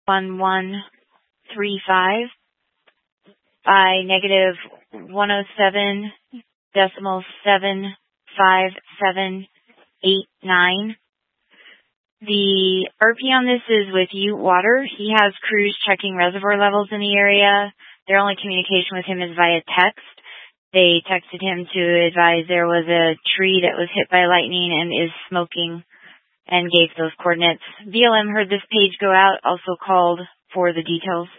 1135 by negative 107.75789. The RP on this is with Ute Water. He has crews checking reservoir levels in the area. Their only communication with him is via text. They texted him to advise there was a tree that was hit by lightning and is smoking, and gave those coordinates. BLM heard this page go out, also called for the details.